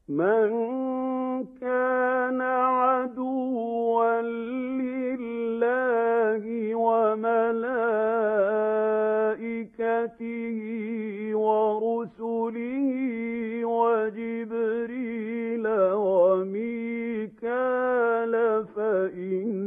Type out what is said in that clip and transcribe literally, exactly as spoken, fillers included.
مَن كَانَ عَدُوًّا لِّلَّهِ وَمَلَائِكَتِهِ وَرُسُلِهِ وَجِبْرِيلَ وَمِيكَالَ فَإِنَّ